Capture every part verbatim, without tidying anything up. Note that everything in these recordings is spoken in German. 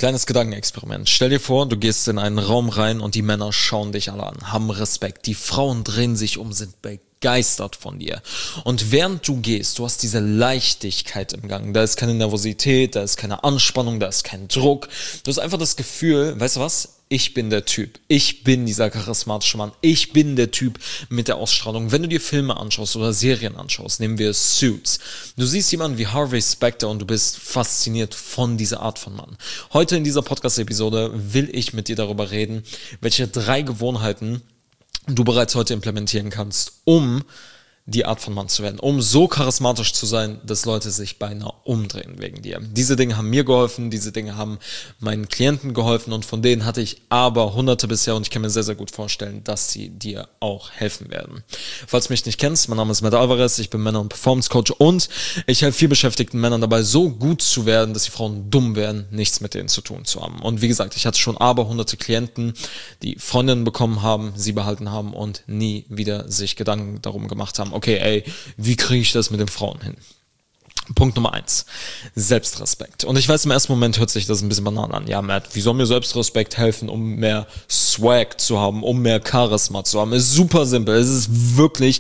Kleines Gedankenexperiment. Stell dir vor, du gehst in einen Raum rein und die Männer schauen dich alle an, haben Respekt. Die Frauen drehen sich um, sind begeistert von dir. Und während du gehst, du hast diese Leichtigkeit im Gang. Da ist keine Nervosität, da ist keine Anspannung, da ist kein Druck. Du hast einfach das Gefühl, weißt du was? Ich bin der Typ. Ich bin dieser charismatische Mann. Ich bin der Typ mit der Ausstrahlung. Wenn du dir Filme anschaust oder Serien anschaust, nehmen wir Suits. Du siehst jemanden wie Harvey Specter und du bist fasziniert von dieser Art von Mann. Heute in dieser Podcast-Episode will ich mit dir darüber reden, welche drei Gewohnheiten du bereits heute implementieren kannst, um die Art von Mann zu werden, um so charismatisch zu sein, dass Leute sich beinahe umdrehen wegen dir. Diese Dinge haben mir geholfen, diese Dinge haben meinen Klienten geholfen und von denen hatte ich aber hunderte bisher und ich kann mir sehr, sehr gut vorstellen, dass sie dir auch helfen werden. Falls du mich nicht kennst, mein Name ist Matt Alvarez, ich bin Männer- und Performance Coach und ich helfe vielbeschäftigten Männern dabei, so gut zu werden, dass die Frauen dumm werden, nichts mit denen zu tun zu haben. Und wie gesagt, ich hatte schon aber hunderte Klienten, die Freundinnen bekommen haben, sie behalten haben und nie wieder sich Gedanken darum gemacht haben, okay, ey, wie kriege ich das mit den Frauen hin? Punkt Nummer eins, Selbstrespekt. Und ich weiß, im ersten Moment hört sich das ein bisschen banal an. Ja, Matt, wie soll mir Selbstrespekt helfen, um mehr Swag zu haben, um mehr Charisma zu haben? Es ist super simpel, es ist wirklich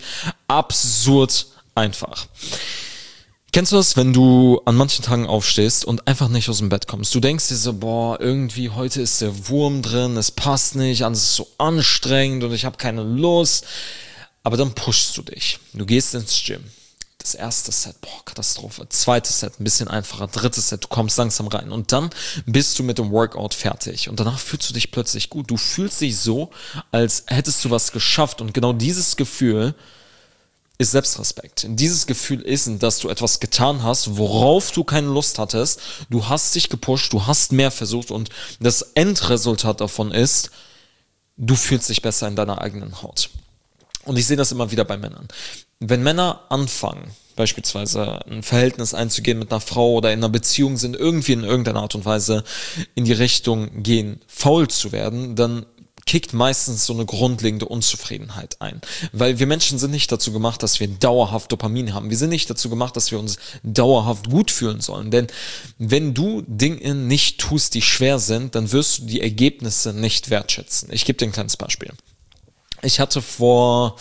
absurd einfach. Kennst du das, wenn du an manchen Tagen aufstehst und einfach nicht aus dem Bett kommst? Du denkst dir so, boah, irgendwie heute ist der Wurm drin, es passt nicht, alles ist so anstrengend und ich habe keine Lust. Aber dann pushst du dich. Du gehst ins Gym. Das erste Set, boah, Katastrophe. Zweites Set, ein bisschen einfacher. Drittes Set, du kommst langsam rein. Und dann bist du mit dem Workout fertig. Und danach fühlst du dich plötzlich gut. Du fühlst dich so, als hättest du was geschafft. Und genau dieses Gefühl ist Selbstrespekt. Dieses Gefühl ist, dass du etwas getan hast, worauf du keine Lust hattest. Du hast dich gepusht, du hast mehr versucht. Und das Endresultat davon ist, du fühlst dich besser in deiner eigenen Haut. Und ich sehe das immer wieder bei Männern. Wenn Männer anfangen, beispielsweise ein Verhältnis einzugehen mit einer Frau oder in einer Beziehung sind, irgendwie in irgendeiner Art und Weise in die Richtung gehen, faul zu werden, dann kickt meistens so eine grundlegende Unzufriedenheit ein. Weil wir Menschen sind nicht dazu gemacht, dass wir dauerhaft Dopamin haben. Wir sind nicht dazu gemacht, dass wir uns dauerhaft gut fühlen sollen. Denn wenn du Dinge nicht tust, die schwer sind, dann wirst du die Ergebnisse nicht wertschätzen. Ich gebe dir ein kleines Beispiel. Ich hatte vor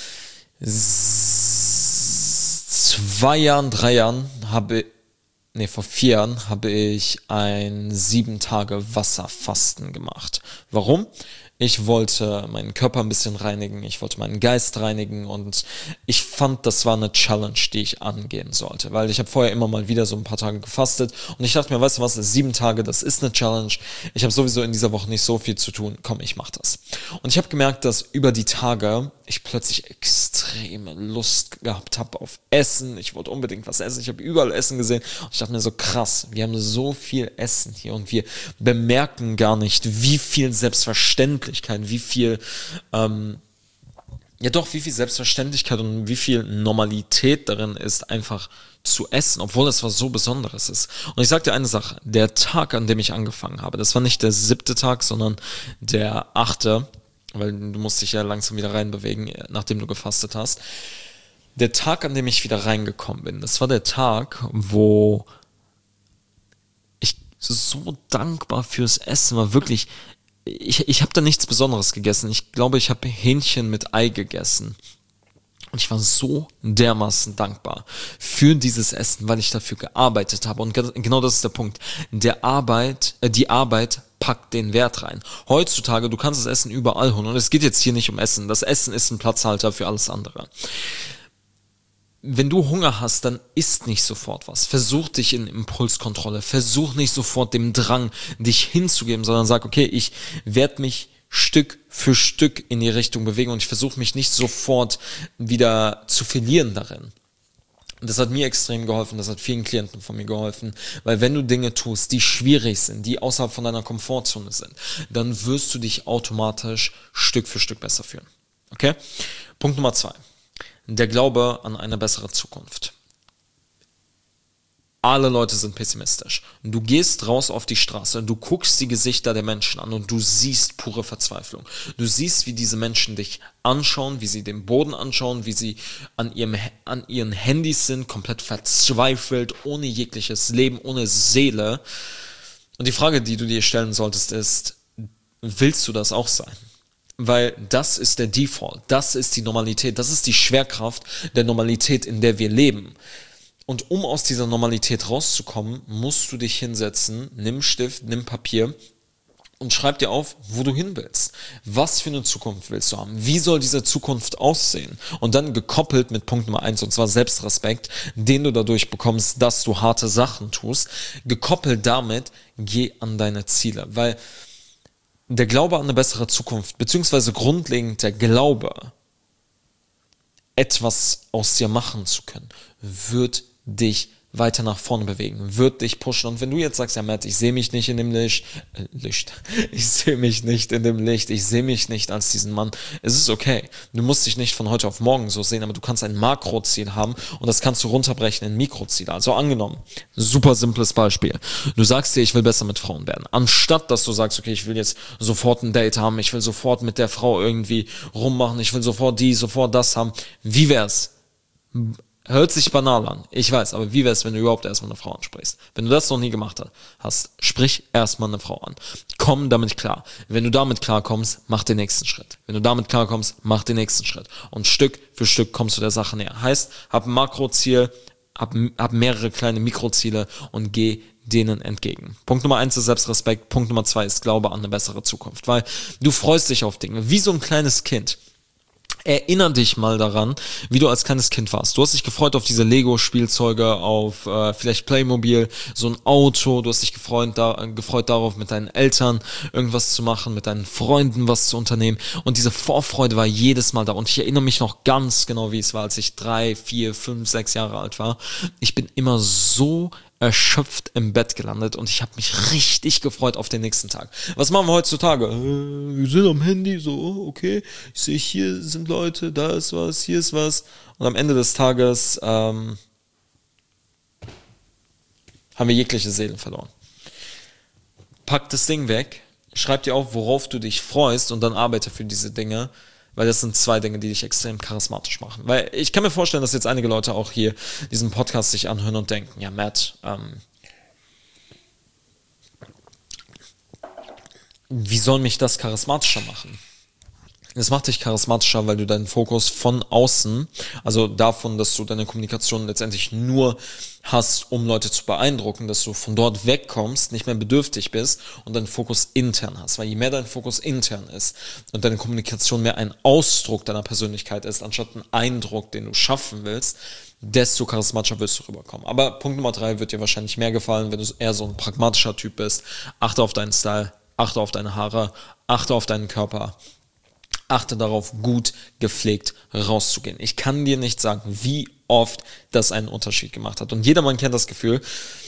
zwei Jahren, drei Jahren, habe, nee, vor vier Jahren habe ich ein sieben Tage Wasserfasten gemacht. Warum? Ich wollte meinen Körper ein bisschen reinigen, ich wollte meinen Geist reinigen und ich fand, das war eine Challenge, die ich angehen sollte, weil ich habe vorher immer mal wieder so ein paar Tage gefastet und ich dachte mir, weißt du was, sieben Tage, das ist eine Challenge, ich habe sowieso in dieser Woche nicht so viel zu tun, komm, ich mach das. Und ich habe gemerkt, dass über die Tage ich plötzlich extreme Lust gehabt habe auf Essen, ich wollte unbedingt was essen, ich habe überall Essen gesehen und ich dachte mir so, krass, wir haben so viel Essen hier und wir bemerken gar nicht, wie viel Selbstverständlichkeit, wie viel, ähm, ja doch, wie viel Selbstverständlichkeit und wie viel Normalität darin ist, einfach zu essen, obwohl das was so Besonderes ist. Und ich sag dir eine Sache, der Tag, an dem ich angefangen habe, das war nicht der siebte Tag, sondern der achte, weil du musst dich ja langsam wieder reinbewegen, nachdem du gefastet hast. Der Tag, an dem ich wieder reingekommen bin, das war der Tag, wo ich so dankbar fürs Essen war, wirklich. Ich, ich habe da nichts Besonderes gegessen. Ich glaube, ich habe Hähnchen mit Ei gegessen. Und ich war so dermaßen dankbar für dieses Essen, weil ich dafür gearbeitet habe. Und genau das ist der Punkt. Der Arbeit, äh, die Arbeit packt den Wert rein. Heutzutage, du kannst das Essen überall holen. Und es geht jetzt hier nicht um Essen. Das Essen ist ein Platzhalter für alles andere. Wenn du Hunger hast, dann isst nicht sofort was. Versuch dich in Impulskontrolle. Versuch nicht sofort dem Drang, dich hinzugeben, sondern sag, okay, ich werde mich Stück für Stück in die Richtung bewegen und ich versuche mich nicht sofort wieder zu verlieren darin. Und das hat mir extrem geholfen, das hat vielen Klienten von mir geholfen, weil wenn du Dinge tust, die schwierig sind, die außerhalb von deiner Komfortzone sind, dann wirst du dich automatisch Stück für Stück besser fühlen. Okay? Punkt Nummer zwei. Der Glaube an eine bessere Zukunft. Alle Leute sind pessimistisch. Du gehst raus auf die Straße, du guckst die Gesichter der Menschen an und du siehst pure Verzweiflung. Du siehst, wie diese Menschen dich anschauen, wie sie den Boden anschauen, wie sie an ihrem, an ihren Handys sind, komplett verzweifelt, ohne jegliches Leben, ohne Seele. Und die Frage, die du dir stellen solltest, ist, willst du das auch sein? Weil das ist der Default, das ist die Normalität, das ist die Schwerkraft der Normalität, in der wir leben. Und um aus dieser Normalität rauszukommen, musst du dich hinsetzen, nimm Stift, nimm Papier und schreib dir auf, wo du hin willst. Was für eine Zukunft willst du haben? Wie soll diese Zukunft aussehen? Und dann gekoppelt mit Punkt Nummer eins, und zwar Selbstrespekt, den du dadurch bekommst, dass du harte Sachen tust. Gekoppelt damit, geh an deine Ziele. Weil der Glaube an eine bessere Zukunft, beziehungsweise grundlegend der Glaube, etwas aus dir machen zu können, wird dich weiter nach vorne bewegen, wird dich pushen. Und wenn du jetzt sagst, ja Matt, ich sehe mich nicht in dem Licht, äh, Licht, ich sehe mich nicht in dem Licht, ich sehe mich nicht als diesen Mann, es ist okay. Du musst dich nicht von heute auf morgen so sehen, aber du kannst ein Makroziel haben und das kannst du runterbrechen in Mikroziele. Also angenommen, super simples Beispiel. Du sagst dir, ich will besser mit Frauen werden. Anstatt, dass du sagst, okay, ich will jetzt sofort ein Date haben, ich will sofort mit der Frau irgendwie rummachen, ich will sofort die, sofort das haben. Wie wär's? Hört sich banal an, ich weiß, aber wie wär's, wenn du überhaupt erstmal eine Frau ansprichst? Wenn du das noch nie gemacht hast, sprich erstmal eine Frau an. Komm damit klar. Wenn du damit klarkommst, mach den nächsten Schritt. Wenn du damit klarkommst, mach den nächsten Schritt. Und Stück für Stück kommst du der Sache näher. Heißt, hab ein Makroziel, hab, hab mehrere kleine Mikroziele und geh denen entgegen. Punkt Nummer eins ist Selbstrespekt. Punkt Nummer zwei ist Glaube an eine bessere Zukunft. Weil du freust dich auf Dinge, wie so ein kleines Kind. Erinner dich mal daran, wie du als kleines Kind warst. Du hast dich gefreut auf diese Lego-Spielzeuge, auf äh, vielleicht Playmobil, so ein Auto. Du hast dich gefreut, da, gefreut darauf, mit deinen Eltern irgendwas zu machen, mit deinen Freunden was zu unternehmen. Und diese Vorfreude war jedes Mal da. Und ich erinnere mich noch ganz genau, wie es war, als ich drei, vier, fünf, sechs Jahre alt war. Ich bin immer so erschöpft im Bett gelandet und ich habe mich richtig gefreut auf den nächsten Tag. Was machen wir heutzutage? Äh, wir sind am Handy, so, okay, ich sehe, hier sind Leute, da ist was, hier ist was. Und am Ende des Tages ähm, haben wir jegliche Seelen verloren. Pack das Ding weg, schreib dir auf, worauf du dich freust und dann arbeite für diese Dinge. Weil das sind zwei Dinge, die dich extrem charismatisch machen. Weil ich kann mir vorstellen, dass jetzt einige Leute auch hier diesen Podcast sich anhören und denken, ja Matt, ähm, wie soll mich das charismatischer machen? Es macht dich charismatischer, weil du deinen Fokus von außen, also davon, dass du deine Kommunikation letztendlich nur hast, um Leute zu beeindrucken, dass du von dort wegkommst, nicht mehr bedürftig bist und deinen Fokus intern hast. Weil je mehr dein Fokus intern ist und deine Kommunikation mehr ein Ausdruck deiner Persönlichkeit ist, anstatt ein Eindruck, den du schaffen willst, desto charismatischer wirst du rüberkommen. Aber Punkt Nummer drei wird dir wahrscheinlich mehr gefallen, wenn du eher so ein pragmatischer Typ bist. Achte auf deinen Style, achte auf deine Haare, achte auf deinen Körper. Achte darauf, gut gepflegt rauszugehen. Ich kann dir nicht sagen, wie oft das einen Unterschied gemacht hat. Und jedermann kennt das Gefühl,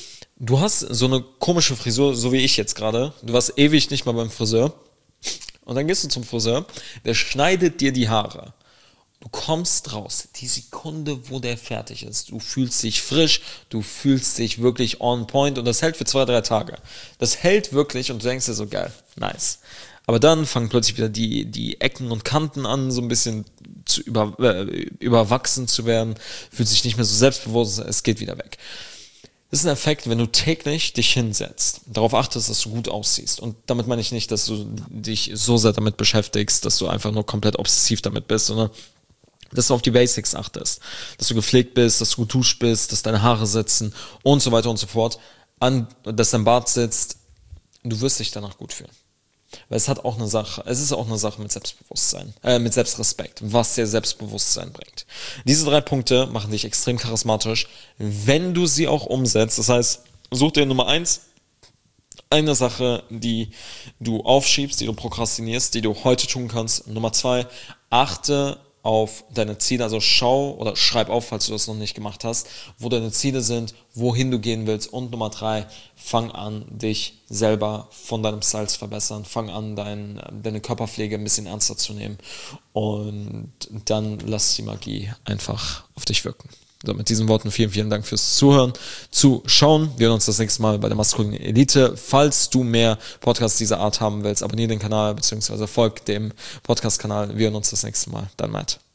du hast so eine komische Frisur, so wie ich jetzt gerade. Du warst ewig nicht mal beim Friseur. Und dann gehst du zum Friseur, der schneidet dir die Haare. Du kommst raus, die Sekunde, wo der fertig ist. Du fühlst dich frisch, du fühlst dich wirklich on point und das hält für zwei, drei Tage. Das hält wirklich und du denkst dir so, geil, nice. Aber dann fangen plötzlich wieder die, die Ecken und Kanten an, so ein bisschen zu über, äh, überwachsen zu werden, fühlt sich nicht mehr so selbstbewusst, es geht wieder weg. Das ist ein Effekt, wenn du täglich dich hinsetzt, darauf achtest, dass du gut aussiehst. Und damit meine ich nicht, dass du dich so sehr damit beschäftigst, dass du einfach nur komplett obsessiv damit bist, sondern dass du auf die Basics achtest, dass du gepflegt bist, dass du gut duscht bist, dass deine Haare sitzen und so weiter und so fort, an, dass dein Bart sitzt, du wirst dich danach gut fühlen. Weil es hat auch eine Sache, es ist auch eine Sache mit Selbstbewusstsein, äh, mit Selbstrespekt, was dir Selbstbewusstsein bringt. Diese drei Punkte machen dich extrem charismatisch, wenn du sie auch umsetzt. Das heißt, such dir Nummer eins, eine Sache, die du aufschiebst, die du prokrastinierst, die du heute tun kannst. Nummer zwei, achte auf deine Ziele, also schau oder schreib auf, falls du das noch nicht gemacht hast, wo deine Ziele sind, wohin du gehen willst. Und Nummer drei, fang an, dich selber von deinem Style zu verbessern. Fang an, dein, deine Körperpflege ein bisschen ernster zu nehmen und dann lass die Magie einfach auf dich wirken. So, mit diesen Worten vielen, vielen Dank fürs Zuhören, Zuschauen. Wir hören uns das nächste Mal bei der maskulinen Elite. Falls du mehr Podcasts dieser Art haben willst, abonniere den Kanal bzw. folg dem Podcast-Kanal. Wir hören uns das nächste Mal. Dann Matt.